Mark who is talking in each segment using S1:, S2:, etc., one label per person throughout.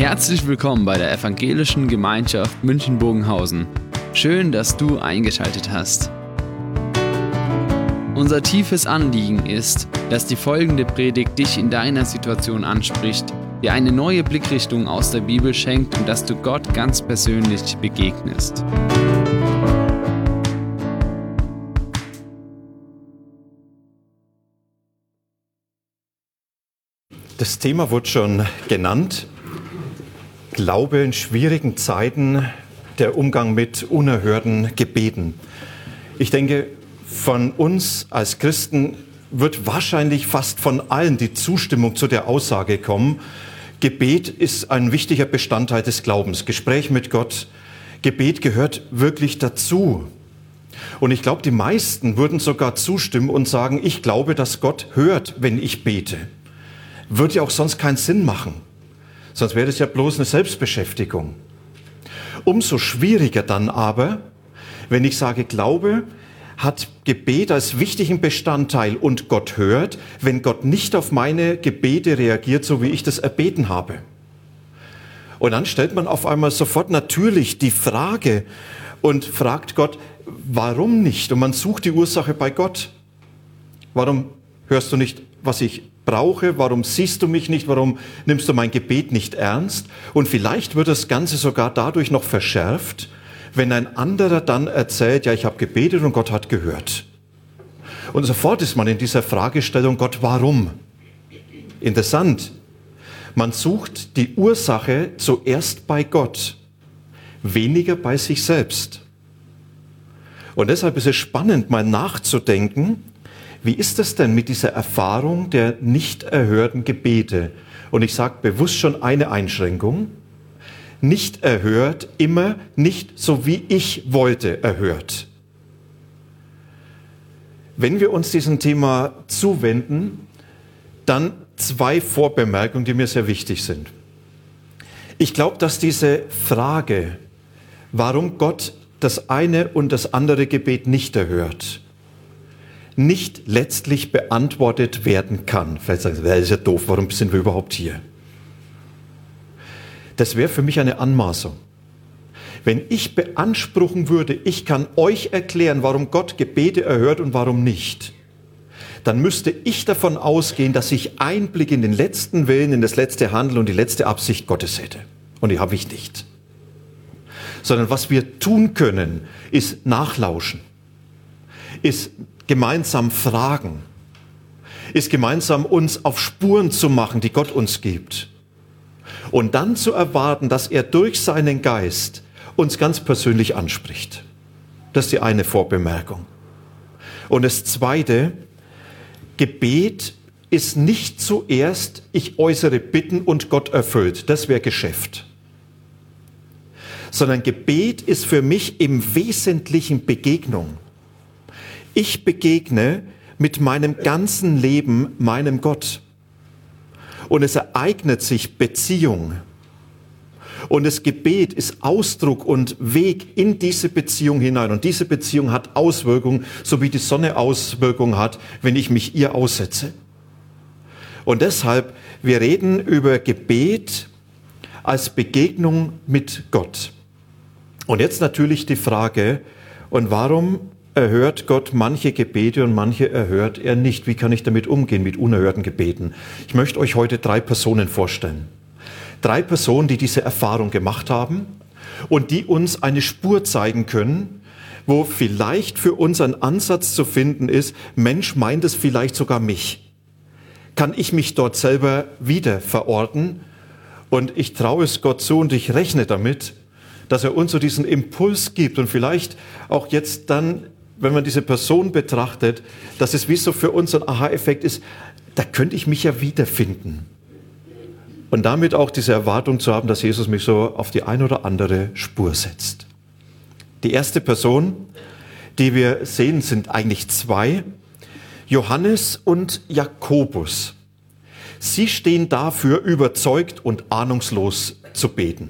S1: Herzlich willkommen bei der Evangelischen Gemeinschaft München-Bogenhausen. Schön, dass du eingeschaltet hast. Unser tiefes Anliegen ist, dass die folgende Predigt dich in deiner Situation anspricht, dir eine neue Blickrichtung aus der Bibel schenkt und dass du Gott ganz persönlich begegnest.
S2: Das Thema wurde schon genannt. Glaube in schwierigen Zeiten, der Umgang mit unerhörten Gebeten. Ich denke, von uns als Christen wird wahrscheinlich fast von allen die Zustimmung zu der Aussage kommen, Gebet ist ein wichtiger Bestandteil des Glaubens. Gespräch mit Gott, Gebet gehört wirklich dazu. Und ich glaube, die meisten würden sogar zustimmen und sagen, ich glaube, dass Gott hört, wenn ich bete. Würde ja auch sonst keinen Sinn machen. Sonst wäre das ja bloß eine Selbstbeschäftigung. Umso schwieriger dann aber, wenn ich sage, Glaube hat Gebet als wichtigen Bestandteil und Gott hört, wenn Gott nicht auf meine Gebete reagiert, so wie ich das erbeten habe. Und dann stellt man auf einmal sofort natürlich die Frage und fragt Gott, warum nicht? Und man sucht die Ursache bei Gott. Warum hörst du nicht, was ich brauche? Warum siehst du mich nicht? Warum nimmst du mein Gebet nicht ernst? Und vielleicht wird das Ganze sogar dadurch noch verschärft, wenn ein anderer dann erzählt, ja, ich habe gebetet und Gott hat gehört. Und sofort ist man in dieser Fragestellung, Gott, warum? Interessant. Man sucht die Ursache zuerst bei Gott, weniger bei sich selbst. Und deshalb ist es spannend, mal nachzudenken, wie ist es denn mit dieser Erfahrung der nicht erhörten Gebete? Und ich sage bewusst schon eine Einschränkung. Nicht erhört, immer nicht so wie ich wollte erhört. Wenn wir uns diesem Thema zuwenden, dann zwei Vorbemerkungen, die mir sehr wichtig sind. Ich glaube, dass diese Frage, warum Gott das eine und das andere Gebet nicht erhört, nicht letztlich beantwortet werden kann. Vielleicht sagen Sie, das ist ja doof, warum sind wir überhaupt hier? Das wäre für mich eine Anmaßung. Wenn ich beanspruchen würde, ich kann euch erklären, warum Gott Gebete erhört und warum nicht, dann müsste ich davon ausgehen, dass ich Einblick in den letzten Willen, in das letzte Handeln und die letzte Absicht Gottes hätte. Und die habe ich nicht. Sondern was wir tun können, ist nachlauschen, ist gemeinsam fragen, ist gemeinsam uns auf Spuren zu machen, die Gott uns gibt. Und dann zu erwarten, dass er durch seinen Geist uns ganz persönlich anspricht. Das ist die eine Vorbemerkung. Und das zweite, Gebet ist nicht zuerst, ich äußere Bitten und Gott erfüllt. Das wäre Geschäft. Sondern Gebet ist für mich im Wesentlichen Begegnung. Ich begegne mit meinem ganzen Leben meinem Gott. Und es ereignet sich Beziehung. Und das Gebet ist Ausdruck und Weg in diese Beziehung hinein. Und diese Beziehung hat Auswirkungen, so wie die Sonne Auswirkungen hat, wenn ich mich ihr aussetze. Und deshalb, wir reden über Gebet als Begegnung mit Gott. Und jetzt natürlich die Frage, und warum erhört Gott manche Gebete und manche erhört er nicht? Wie kann ich damit umgehen, mit unerhörten Gebeten? Ich möchte euch heute 3 Personen vorstellen. 3 Personen, die diese Erfahrung gemacht haben und die uns eine Spur zeigen können, wo vielleicht für uns ein Ansatz zu finden ist, Mensch, meint es vielleicht sogar mich? Kann ich mich dort selber wieder verorten? Und ich traue es Gott zu und ich rechne damit, dass er uns so diesen Impuls gibt und vielleicht auch jetzt dann, wenn man diese Person betrachtet, dass es wie so für uns ein Aha-Effekt ist, da könnte ich mich ja wiederfinden. Und damit auch diese Erwartung zu haben, dass Jesus mich so auf die eine oder andere Spur setzt. Die erste Person, die wir sehen, sind eigentlich 2, Johannes und Jakobus. Sie stehen dafür, überzeugt und ahnungslos zu beten.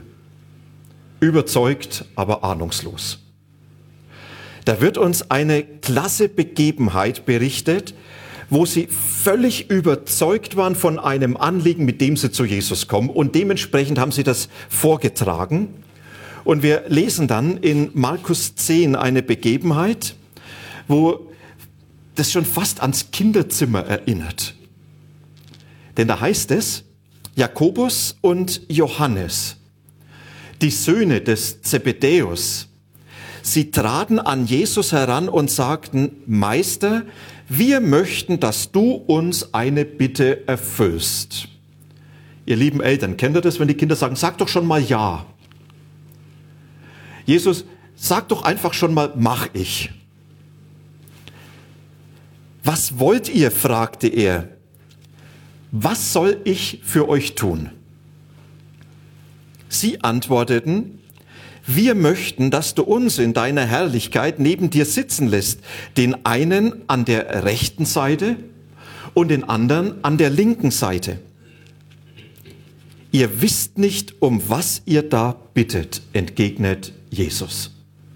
S2: Überzeugt, aber ahnungslos. Da wird uns eine klasse Begebenheit berichtet, wo sie völlig überzeugt waren von einem Anliegen, mit dem sie zu Jesus kommen. Und dementsprechend haben sie das vorgetragen. Und wir lesen dann in Markus 10 eine Begebenheit, wo das schon fast ans Kinderzimmer erinnert. Denn da heißt es, Jakobus und Johannes, die Söhne des Zebedäus, sie traten an Jesus heran und sagten, Meister, wir möchten, dass du uns eine Bitte erfüllst. Ihr lieben Eltern, kennt ihr das, wenn die Kinder sagen, sag doch schon mal ja. Jesus, sag doch einfach schon mal, mach ich. Was wollt ihr, fragte er. Was soll ich für euch tun? Sie antworteten, wir möchten, dass du uns in deiner Herrlichkeit neben dir sitzen lässt, den einen an der rechten Seite und den anderen an der linken Seite. Ihr wisst nicht, um was ihr da bittet, entgegnet Jesus.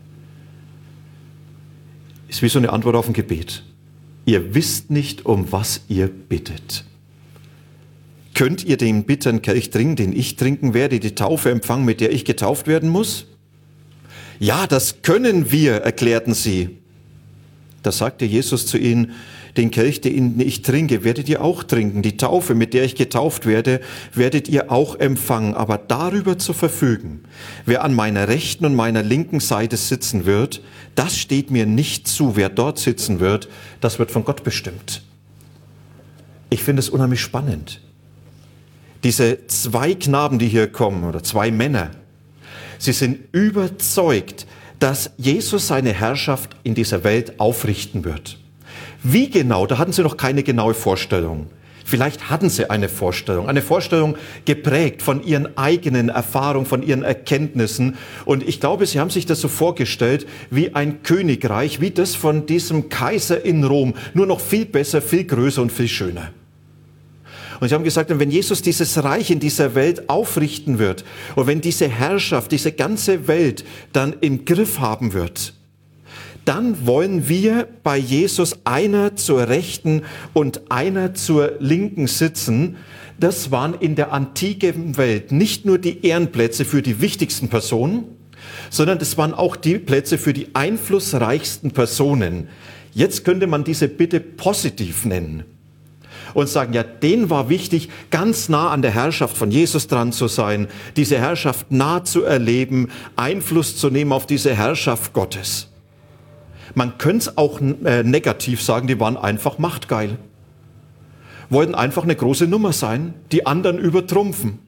S2: Ist wie so eine Antwort auf ein Gebet. Ihr wisst nicht, um was ihr bittet. Könnt ihr den bitteren Kelch trinken, den ich trinken werde, die Taufe empfangen, mit der ich getauft werden muss? Ja, das können wir, erklärten sie. Da sagte Jesus zu ihnen, den Kelch, den ich trinke, werdet ihr auch trinken. Die Taufe, mit der ich getauft werde, werdet ihr auch empfangen. Aber darüber zu verfügen, wer an meiner rechten und meiner linken Seite sitzen wird, das steht mir nicht zu. Wer dort sitzen wird, das wird von Gott bestimmt. Ich finde es unheimlich spannend. Diese zwei Knaben, die hier kommen, oder zwei Männer, sie sind überzeugt, dass Jesus seine Herrschaft in dieser Welt aufrichten wird. Wie genau, da hatten sie noch keine genaue Vorstellung. Vielleicht hatten sie eine Vorstellung geprägt von ihren eigenen Erfahrungen, von ihren Erkenntnissen. Und ich glaube, sie haben sich das so vorgestellt wie ein Königreich, wie das von diesem Kaiser in Rom, nur noch viel besser, viel größer und viel schöner. Und sie haben gesagt, wenn Jesus dieses Reich in dieser Welt aufrichten wird und wenn diese Herrschaft, diese ganze Welt dann im Griff haben wird, dann wollen wir bei Jesus einer zur Rechten und einer zur Linken sitzen. Das waren in der antiken Welt nicht nur die Ehrenplätze für die wichtigsten Personen, sondern das waren auch die Plätze für die einflussreichsten Personen. Jetzt könnte man diese Bitte positiv nennen und sagen, ja, denen war wichtig, ganz nah an der Herrschaft von Jesus dran zu sein, diese Herrschaft nah zu erleben, Einfluss zu nehmen auf diese Herrschaft Gottes. Man könnte es auch negativ sagen, die waren einfach machtgeil. Wollten einfach eine große Nummer sein, die anderen übertrumpfen.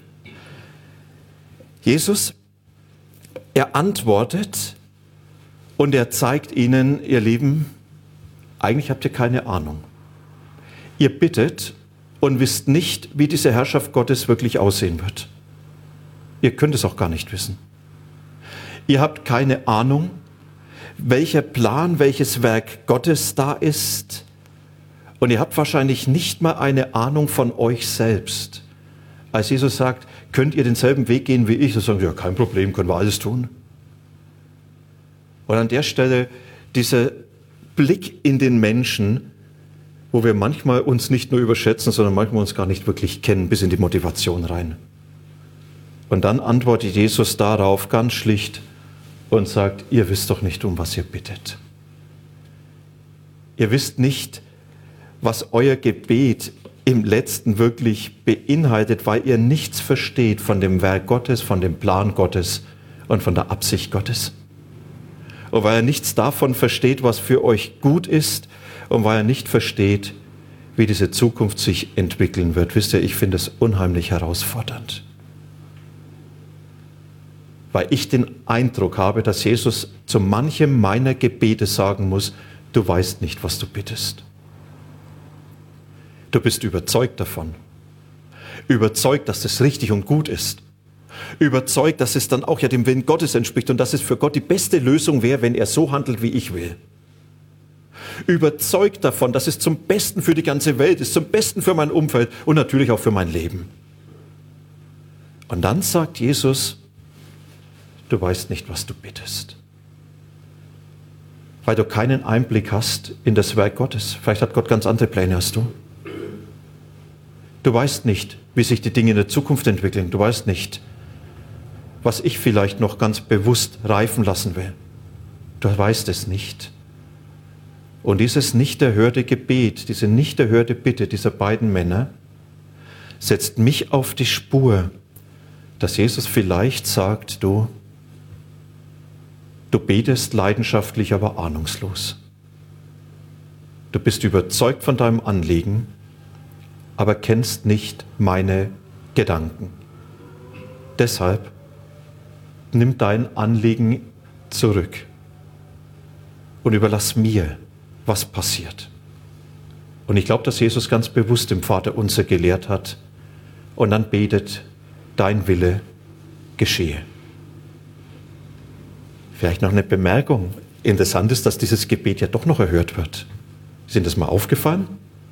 S2: Jesus, er antwortet und er zeigt ihnen, ihr Lieben, eigentlich habt ihr keine Ahnung. Ihr bittet und wisst nicht, wie diese Herrschaft Gottes wirklich aussehen wird. Ihr könnt es auch gar nicht wissen. Ihr habt keine Ahnung, welcher Plan, welches Werk Gottes da ist. Und ihr habt wahrscheinlich nicht mal eine Ahnung von euch selbst. Als Jesus sagt, könnt ihr denselben Weg gehen wie ich? So sagen wir, ja, kein Problem, können wir alles tun. Und an der Stelle dieser Blick in den Menschen, wo wir manchmal uns nicht nur überschätzen, sondern manchmal uns gar nicht wirklich kennen, bis in die Motivation rein. Und dann antwortet Jesus darauf ganz schlicht und sagt, ihr wisst doch nicht, um was ihr bittet. Ihr wisst nicht, was euer Gebet im Letzten wirklich beinhaltet, weil ihr nichts versteht von dem Werk Gottes, von dem Plan Gottes und von der Absicht Gottes. Und weil er nichts davon versteht, was für euch gut ist, und weil er nicht versteht, wie diese Zukunft sich entwickeln wird. Wisst ihr, ich finde es unheimlich herausfordernd. Weil ich den Eindruck habe, dass Jesus zu manchem meiner Gebete sagen muss, du weißt nicht, was du bittest. Du bist überzeugt davon. Überzeugt, dass das richtig und gut ist. Überzeugt, dass es dann auch ja dem Willen Gottes entspricht und dass es für Gott die beste Lösung wäre, wenn er so handelt, wie ich will. Überzeugt davon, dass es zum Besten für die ganze Welt ist, zum Besten für mein Umfeld und natürlich auch für mein Leben. Und dann sagt Jesus, du weißt nicht, was du bittest. weil du keinen Einblick hast in das Werk Gottes. Vielleicht hat Gott ganz andere Pläne als du. Du weißt nicht, wie sich die Dinge in der Zukunft entwickeln. Du weißt nicht, was ich vielleicht noch ganz bewusst reifen lassen will. Du weißt es nicht. Und dieses nicht erhörte Gebet, diese nicht erhörte Bitte dieser beiden Männer setzt mich auf die Spur, dass Jesus vielleicht sagt, du betest leidenschaftlich, aber ahnungslos. Du bist überzeugt von deinem Anliegen, aber kennst nicht meine Gedanken. Deshalb nimm dein Anliegen zurück und überlass mir, was passiert. Und ich glaube, dass Jesus ganz bewusst im Vaterunser gelehrt hat und dann betet, dein Wille geschehe. Vielleicht noch eine Bemerkung. Interessant ist, dass dieses Gebet ja doch noch erhört wird. Ist Ihnen das mal aufgefallen?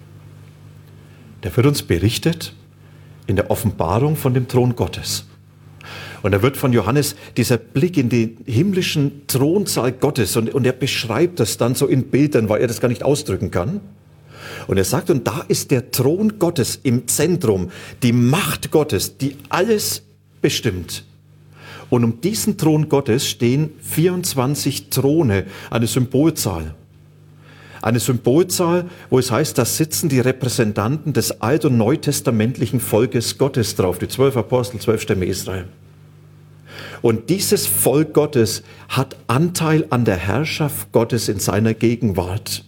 S2: Da wird uns berichtet in der Offenbarung von dem Thron Gottes. Und da wird von Johannes dieser Blick in den himmlischen Thronsaal Gottes und er beschreibt das dann so in Bildern, weil er das gar nicht ausdrücken kann. Und er sagt, und da ist der Thron Gottes im Zentrum, die Macht Gottes, die alles bestimmt. Und um diesen Thron Gottes stehen 24 Throne, eine Symbolzahl. Eine Symbolzahl, wo es heißt, da sitzen die Repräsentanten des alt- und neutestamentlichen Volkes Gottes drauf, die 12 Apostel, 12 Stämme Israel. Und dieses Volk Gottes hat Anteil an der Herrschaft Gottes in seiner Gegenwart.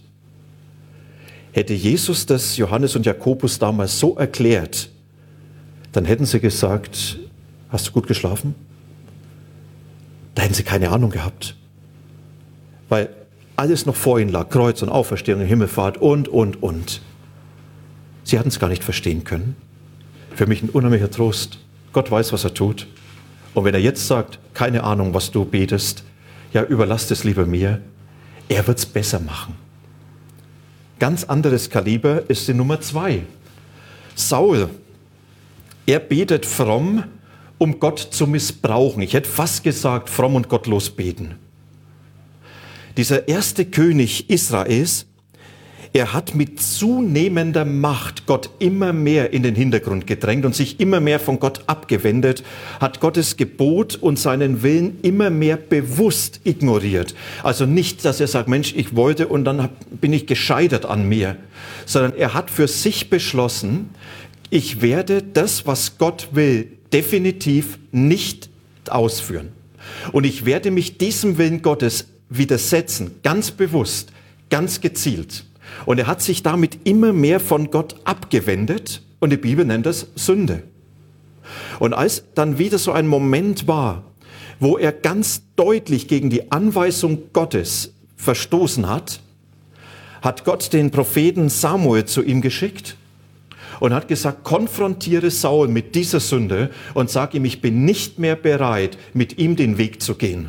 S2: Hätte Jesus das Johannes und Jakobus damals so erklärt, dann hätten sie gesagt, hast du gut geschlafen? Da hätten sie keine Ahnung gehabt. Weil alles noch vor ihnen lag, Kreuz und Auferstehung, Himmelfahrt und. Sie hatten es gar nicht verstehen können. Für mich ein unheimlicher Trost. Gott weiß, was er tut. Und wenn er jetzt sagt, keine Ahnung, was du betest, ja, überlass es lieber mir, er wird es besser machen. Ganz anderes Kaliber ist die Nummer 2. Saul, er betet fromm, um Gott zu missbrauchen. Ich hätte fast gesagt, fromm und gottlos beten. Dieser erste König Israels, er hat mit zunehmender Macht Gott immer mehr in den Hintergrund gedrängt und sich immer mehr von Gott abgewendet, hat Gottes Gebot und seinen Willen immer mehr bewusst ignoriert. Also nicht, dass er sagt, Mensch, ich wollte und dann bin ich gescheitert an mir, sondern er hat für sich beschlossen, ich werde das, was Gott will, definitiv nicht ausführen. Und ich werde mich diesem Willen Gottes widersetzen, ganz bewusst, ganz gezielt. Und er hat sich damit immer mehr von Gott abgewendet und die Bibel nennt das Sünde. Und als dann wieder so ein Moment war, wo er ganz deutlich gegen die Anweisung Gottes verstoßen hat, hat Gott den Propheten Samuel zu ihm geschickt und hat gesagt, konfrontiere Saul mit dieser Sünde und sag ihm, ich bin nicht mehr bereit, mit ihm den Weg zu gehen.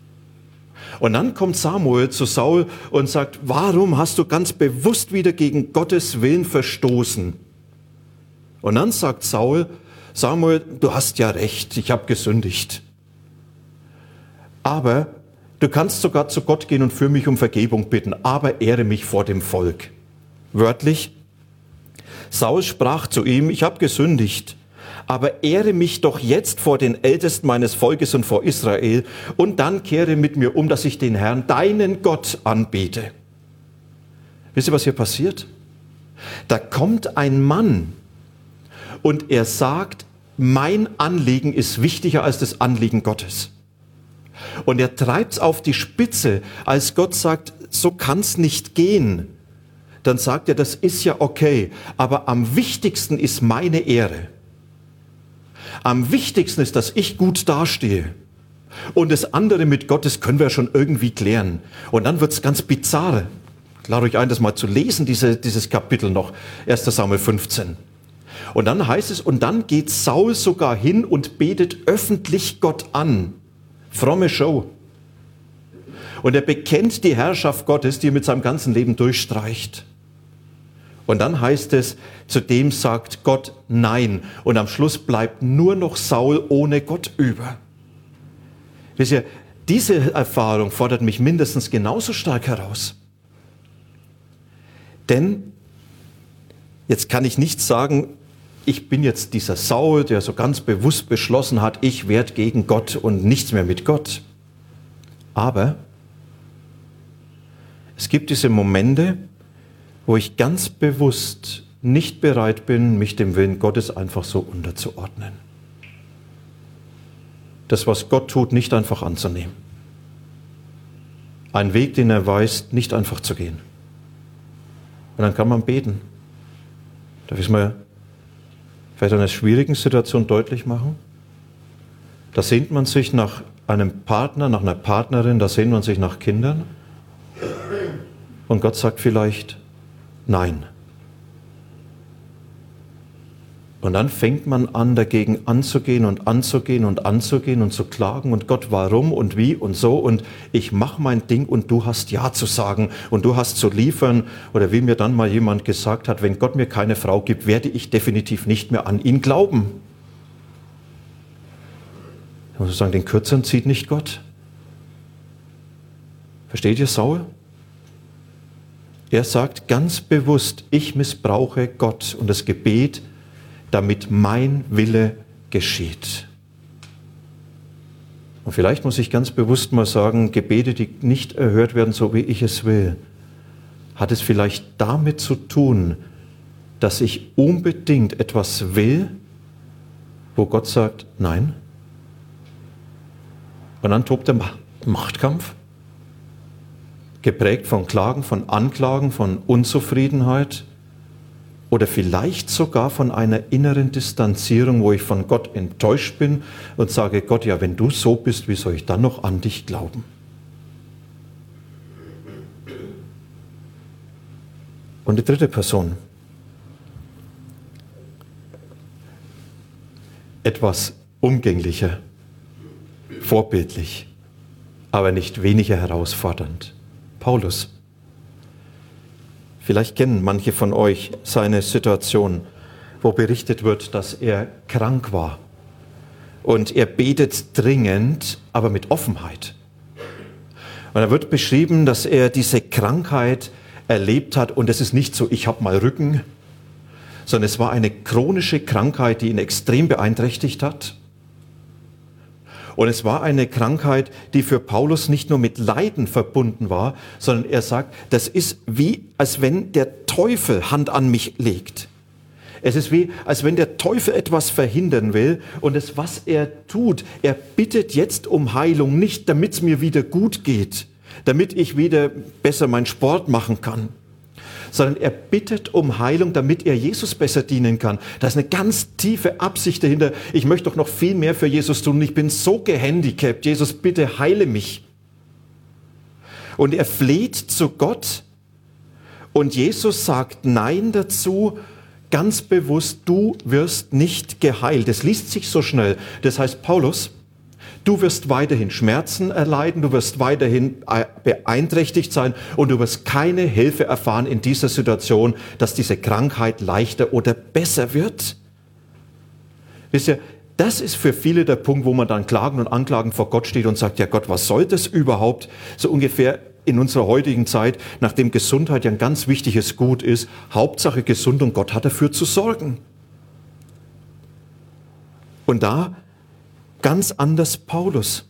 S2: Und dann kommt Samuel zu Saul und sagt, warum hast du ganz bewusst wieder gegen Gottes Willen verstoßen? Und dann sagt Saul, Samuel, du hast ja recht, ich habe gesündigt. Aber du kannst sogar zu Gott gehen und für mich um Vergebung bitten, aber ehre mich vor dem Volk. Wörtlich, Saul sprach zu ihm, ich habe gesündigt, aber ehre mich doch jetzt vor den Ältesten meines Volkes und vor Israel und dann kehre mit mir um, dass ich den Herrn, deinen Gott, anbete. Wisst ihr, was hier passiert? Da kommt ein Mann und er sagt, mein Anliegen ist wichtiger als das Anliegen Gottes. Und er treibt es auf die Spitze, als Gott sagt, so kann es nicht gehen. Dann sagt er, das ist ja okay, aber am wichtigsten ist meine Ehre. Am wichtigsten ist, dass ich gut dastehe. Und das andere mit Gott, das können wir schon irgendwie klären. Und dann wird es ganz bizarr. Ich lade euch ein, das mal zu lesen, dieses Kapitel noch, 1. Samuel 15. Und dann heißt es, und dann geht Saul sogar hin und betet öffentlich Gott an. Fromme Show. Und er bekennt die Herrschaft Gottes, die er mit seinem ganzen Leben durchstreicht. Und dann heißt es, zudem sagt Gott Nein. Und am Schluss bleibt nur noch Saul ohne Gott über. Wisst ihr, diese Erfahrung fordert mich mindestens genauso stark heraus. Denn jetzt kann ich nicht sagen, ich bin jetzt dieser Saul, der so ganz bewusst beschlossen hat, ich werde gegen Gott und nichts mehr mit Gott. Aber es gibt diese Momente, wo ich ganz bewusst nicht bereit bin, mich dem Willen Gottes einfach so unterzuordnen. Das, was Gott tut, nicht einfach anzunehmen. Einen Weg, den er weist, nicht einfach zu gehen. Und dann kann man beten. Darf ich es mal vielleicht in einer schwierigen Situation deutlich machen? Da sehnt man sich nach einem Partner, nach einer Partnerin, da sehnt man sich nach Kindern. Und Gott sagt vielleicht, nein. Und dann fängt man an, dagegen anzugehen und anzugehen und anzugehen und zu klagen und Gott, warum und wie und so und ich mache mein Ding und du hast Ja zu sagen und du hast zu liefern. Oder wie mir dann mal jemand gesagt hat, wenn Gott mir keine Frau gibt, werde ich definitiv nicht mehr an ihn glauben. Ich muss sagen, den Kürzeren zieht nicht Gott. Versteht ihr Saul? Er sagt ganz bewusst, ich missbrauche Gott und das Gebet, damit mein Wille geschieht. Und vielleicht muss ich ganz bewusst mal sagen, Gebete, die nicht erhört werden, so wie ich es will, hat es vielleicht damit zu tun, dass ich unbedingt etwas will, wo Gott sagt, nein. Und dann tobt der Machtkampf, geprägt von Klagen, von Anklagen, von Unzufriedenheit, oder vielleicht sogar von einer inneren Distanzierung, wo ich von Gott enttäuscht bin und sage, Gott, ja, wenn du so bist, wie soll ich dann noch an dich glauben? Und die dritte Person. Etwas umgänglicher, vorbildlich, aber nicht weniger herausfordernd. Paulus. Vielleicht kennen manche von euch seine Situation, wo berichtet wird, dass er krank war. Und er betet dringend, aber mit Offenheit. Und da wird beschrieben, dass er diese Krankheit erlebt hat. Und es ist nicht so, ich habe mal Rücken, sondern es war eine chronische Krankheit, die ihn extrem beeinträchtigt hat. Und es war eine Krankheit, die für Paulus nicht nur mit Leiden verbunden war, sondern er sagt, das ist wie, als wenn der Teufel Hand an mich legt. Es ist wie, als wenn der Teufel etwas verhindern will und das, was er tut, er bittet jetzt um Heilung, nicht damit es mir wieder gut geht, damit ich wieder besser meinen Sport machen kann, sondern er bittet um Heilung, damit er Jesus besser dienen kann. Da ist eine ganz tiefe Absicht dahinter. Ich möchte doch noch viel mehr für Jesus tun. Ich bin so gehandicapt. Jesus, bitte heile mich. Und er fleht zu Gott und Jesus sagt Nein dazu, ganz bewusst, du wirst nicht geheilt. Das liest sich so schnell. Das heißt, Paulus, du wirst weiterhin Schmerzen erleiden, du wirst weiterhin beeinträchtigt sein und du wirst keine Hilfe erfahren in dieser Situation, dass diese Krankheit leichter oder besser wird. Wisst ihr, das ist für viele der Punkt, wo man dann klagen und anklagen vor Gott steht und sagt, ja Gott, was soll das überhaupt? So ungefähr in unserer heutigen Zeit, nachdem Gesundheit ja ein ganz wichtiges Gut ist, Hauptsache gesund und Gott hat dafür zu sorgen. Und da ganz anders Paulus.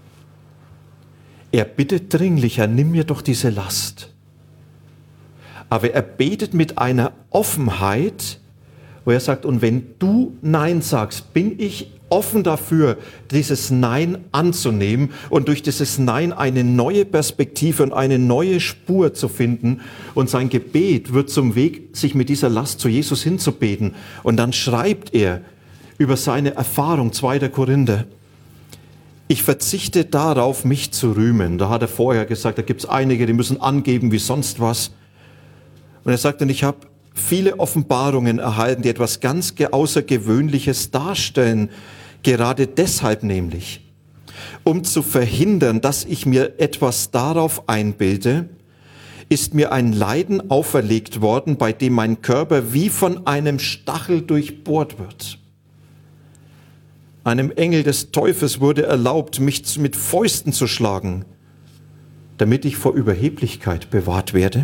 S2: Er bittet dringlich, Herr, nimm mir doch diese Last. Aber er betet mit einer Offenheit, wo er sagt, und wenn du Nein sagst, bin ich offen dafür, dieses Nein anzunehmen und durch dieses Nein eine neue Perspektive und eine neue Spur zu finden. Und sein Gebet wird zum Weg, sich mit dieser Last zu Jesus hinzubeten. Und dann schreibt er über seine Erfahrung, 2. Korinther. Ich verzichte darauf, mich zu rühmen. Da hat er vorher gesagt, da gibt es einige, die müssen angeben wie sonst was. Und er sagt dann, ich habe viele Offenbarungen erhalten, die etwas ganz Außergewöhnliches darstellen. Gerade deshalb nämlich, um zu verhindern, dass ich mir etwas darauf einbilde, ist mir ein Leiden auferlegt worden, bei dem mein Körper wie von einem Stachel durchbohrt wird. einem Engel des Teufels wurde erlaubt, mich mit Fäusten zu schlagen, damit ich vor Überheblichkeit bewahrt werde.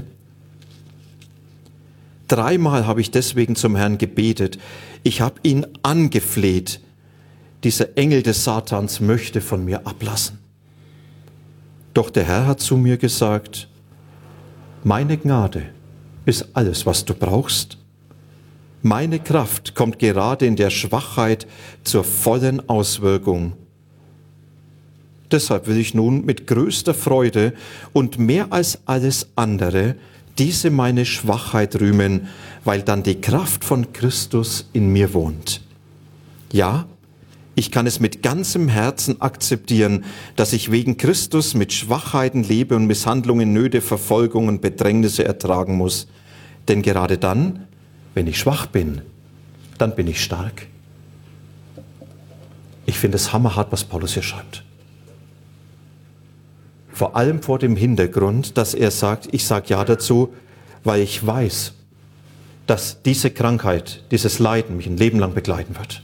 S2: 3-mal habe ich deswegen zum Herrn gebetet. Ich habe ihn angefleht. Dieser Engel des Satans möchte von mir ablassen. Doch der Herr hat zu mir gesagt, meine Gnade ist alles, was du brauchst. Meine Kraft kommt gerade in der Schwachheit zur vollen Auswirkung. Deshalb will ich nun mit größter Freude und mehr als alles andere diese meine Schwachheit rühmen, weil dann die Kraft von Christus in mir wohnt. Ja, ich kann es mit ganzem Herzen akzeptieren, dass ich wegen Christus mit Schwachheiten lebe und Misshandlungen, Nöte, Verfolgungen, Bedrängnisse ertragen muss. Denn gerade dann, wenn ich schwach bin, dann bin ich stark. Ich finde es hammerhart, was Paulus hier schreibt. Vor allem vor dem Hintergrund, dass er sagt, ich sage ja dazu, weil ich weiß, dass diese Krankheit, dieses Leiden mich ein Leben lang begleiten wird.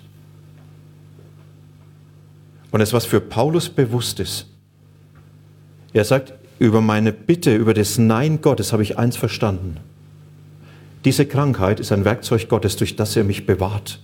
S2: Und es, was für Paulus bewusst ist, er sagt, über meine Bitte, über das Nein Gottes habe ich eins verstanden. Diese Krankheit ist ein Werkzeug Gottes, durch das er mich bewahrt.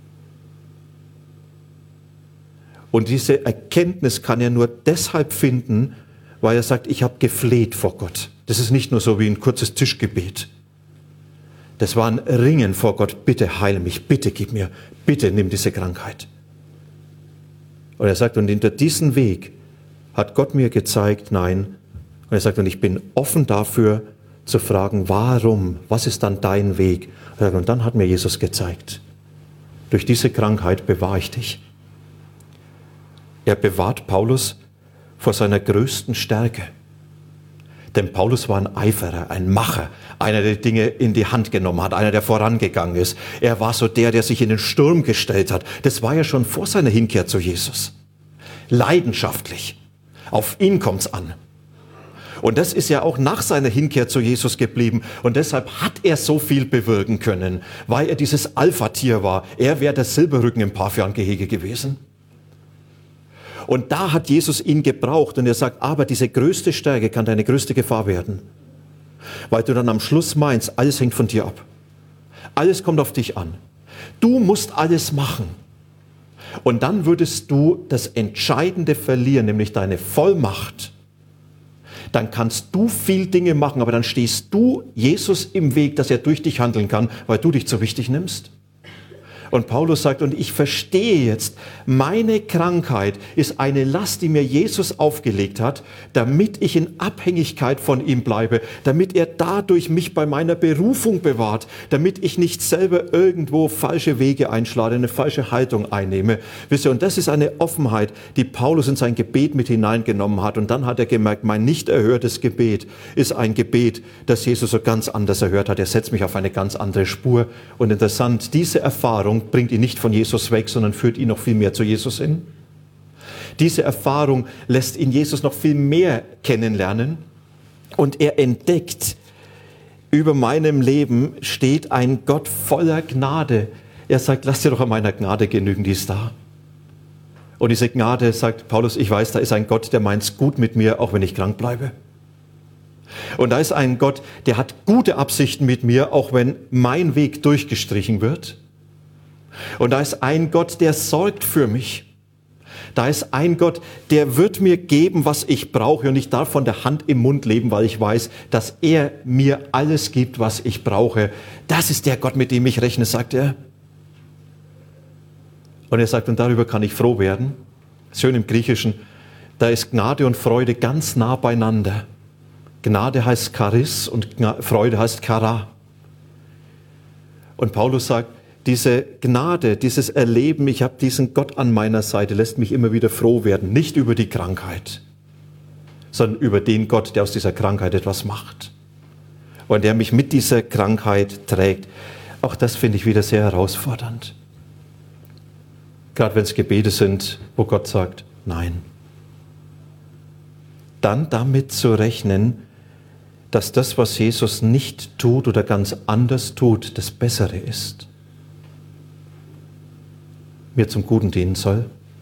S2: Und diese Erkenntnis kann er nur deshalb finden, weil er sagt, ich habe gefleht vor Gott. Das ist nicht nur so wie ein kurzes Tischgebet. Das war ein Ringen vor Gott. Bitte heile mich, bitte gib mir, bitte nimm diese Krankheit. Und er sagt, und hinter diesem Weg hat Gott mir gezeigt, nein. Und er sagt, und ich bin offen dafür zu fragen, warum, was ist dann dein Weg? Und dann hat mir Jesus gezeigt, durch diese Krankheit bewahre ich dich. Er bewahrt Paulus vor seiner größten Stärke. Denn Paulus war ein Eiferer, ein Macher, einer, der Dinge in die Hand genommen hat, einer, der vorangegangen ist. Er war so der sich in den Sturm gestellt hat. Das war ja schon vor seiner Hinkehr zu Jesus. Leidenschaftlich. Auf ihn kommt's an. Und das ist ja auch nach seiner Hinkehr zu Jesus geblieben. Und deshalb hat er so viel bewirken können, weil er dieses Alpha-Tier war. Er wäre der Silberrücken im Pavian-Gehege gewesen. Und da hat Jesus ihn gebraucht und er sagt, aber diese größte Stärke kann deine größte Gefahr werden. Weil du dann am Schluss meinst, alles hängt von dir ab. Alles kommt auf dich an. Du musst alles machen. Und dann würdest du das Entscheidende verlieren, nämlich deine Vollmacht. Dann kannst du viel Dinge machen, aber dann stehst du Jesus im Weg, dass er durch dich handeln kann, weil du dich zu wichtig nimmst. Und Paulus sagt, und ich verstehe jetzt, meine Krankheit ist eine Last, die mir Jesus aufgelegt hat, damit ich in Abhängigkeit von ihm bleibe, damit er dadurch mich bei meiner Berufung bewahrt, damit ich nicht selber irgendwo falsche Wege einschlage, eine falsche Haltung einnehme. Wisst ihr, und das ist eine Offenheit, die Paulus in sein Gebet mit hineingenommen hat. Und dann hat er gemerkt, mein nicht erhörtes Gebet ist ein Gebet, das Jesus so ganz anders erhört hat. Er setzt mich auf eine ganz andere Spur. Und interessant, diese Erfahrung bringt ihn nicht von Jesus weg, sondern führt ihn noch viel mehr zu Jesus hin. Diese Erfahrung lässt ihn Jesus noch viel mehr kennenlernen und er entdeckt, über meinem Leben steht ein Gott voller Gnade. Er sagt, lass dir doch an meiner Gnade genügen, die ist da. Und diese Gnade, sagt Paulus, ich weiß, da ist ein Gott, der meint's gut mit mir, auch wenn ich krank bleibe. Und da ist ein Gott, der hat gute Absichten mit mir, auch wenn mein Weg durchgestrichen wird. Und da ist ein Gott, der sorgt für mich. Da ist ein Gott, der wird mir geben, was ich brauche. Und ich darf von der Hand im Mund leben, weil ich weiß, dass er mir alles gibt, was ich brauche. Das ist der Gott, mit dem ich rechne, sagt er. Und er sagt, und darüber kann ich froh werden. Schön im Griechischen, da ist Gnade und Freude ganz nah beieinander. Gnade heißt Charis und Freude heißt Chara. Und Paulus sagt, diese Gnade, dieses Erleben, ich habe diesen Gott an meiner Seite, lässt mich immer wieder froh werden. Nicht über die Krankheit, sondern über den Gott, der aus dieser Krankheit etwas macht. Und der mich mit dieser Krankheit trägt. Auch das finde ich wieder sehr herausfordernd. Gerade wenn es Gebete sind, wo Gott sagt, nein. Dann damit zu rechnen, dass das, was Jesus nicht tut oder ganz anders tut, das Bessere ist. Mir zum Guten dienen soll.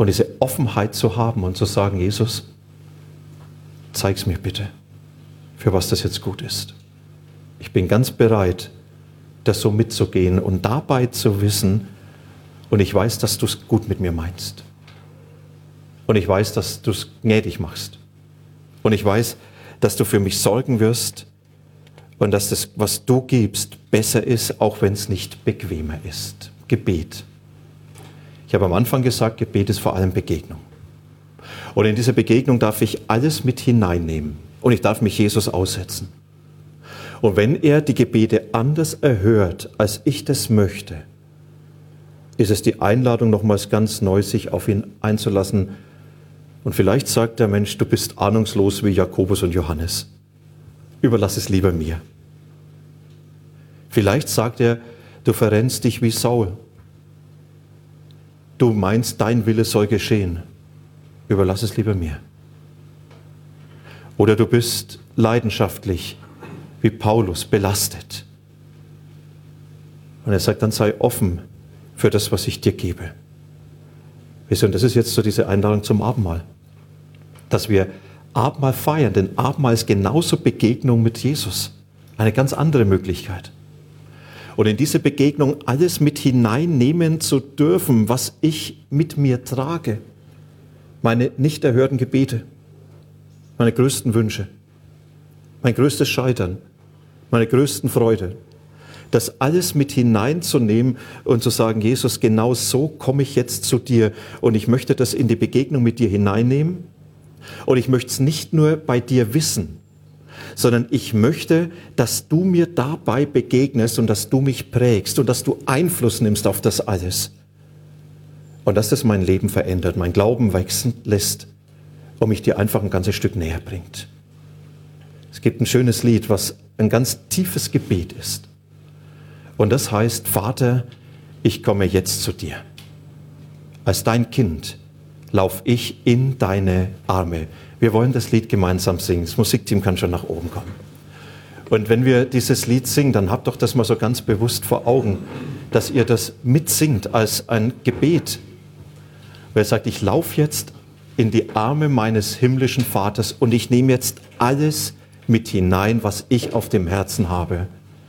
S2: und diese Offenheit zu haben und zu sagen, Jesus, zeig's mir bitte, für was das jetzt gut ist. Ich bin ganz bereit, das so mitzugehen und dabei zu wissen, und ich weiß, dass du es gut mit mir meinst. Und ich weiß, dass du es gnädig machst. Und ich weiß, dass du für mich sorgen wirst und dass das, was du gibst, besser ist, auch wenn es nicht bequemer ist. Gebet. Ich habe am Anfang gesagt, Gebet ist vor allem Begegnung. Und in dieser Begegnung darf ich alles mit hineinnehmen. Und ich darf mich Jesus aussetzen. Und wenn er die Gebete anders erhört, als ich das möchte, ist es die Einladung, nochmals ganz neu sich auf ihn einzulassen. Und vielleicht sagt der Mensch, du bist ahnungslos wie Jakobus und Johannes. Überlass es lieber mir. Vielleicht sagt er, du verrennst dich wie Saul. Du meinst, dein Wille soll geschehen. Überlass es lieber mir. Oder du bist leidenschaftlich wie Paulus, belastet. Und er sagt, dann sei offen für das, was ich dir gebe. Und das ist jetzt so diese Einladung zum Abendmahl. Dass wir Abendmahl feiern, denn Abendmahl ist genauso Begegnung mit Jesus. Eine ganz andere Möglichkeit. Und in diese Begegnung alles mit hineinnehmen zu dürfen, was ich mit mir trage. Meine nicht erhörten Gebete, meine größten Wünsche, mein größtes Scheitern, meine größten Freude. Das alles mit hineinzunehmen und zu sagen, Jesus, genau so komme ich jetzt zu dir und ich möchte das in die Begegnung mit dir hineinnehmen und ich möchte es nicht nur bei dir wissen, sondern ich möchte, dass du mir dabei begegnest und dass du mich prägst und dass du Einfluss nimmst auf das alles. Und dass das mein Leben verändert, mein Glauben wachsen lässt und mich dir einfach ein ganzes Stück näher bringt. Es gibt ein schönes Lied, was ein ganz tiefes Gebet ist. Und das heißt, Vater, ich komme jetzt zu dir. Als dein Kind lauf ich in deine Arme. Wir wollen das Lied gemeinsam singen. Das Musikteam kann schon nach oben kommen. Und wenn wir dieses Lied singen, dann habt doch das mal so ganz bewusst vor Augen, dass ihr das mitsingt als ein Gebet. Wer sagt, ich laufe jetzt in die Arme meines himmlischen Vaters und ich nehme jetzt alles mit hinein, was ich auf dem Herzen habe.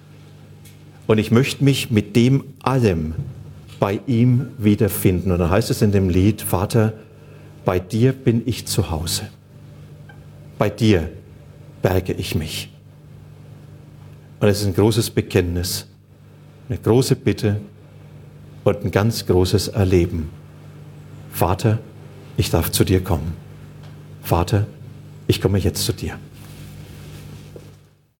S2: Und ich möchte mich mit dem allem bei ihm wiederfinden. Und dann heißt es in dem Lied, Vater, bei dir bin ich zu Hause. Bei dir berge ich mich. Und es ist ein großes Bekenntnis, eine große Bitte und ein ganz großes Erleben. Vater, ich darf zu dir kommen. Vater, ich komme jetzt zu dir.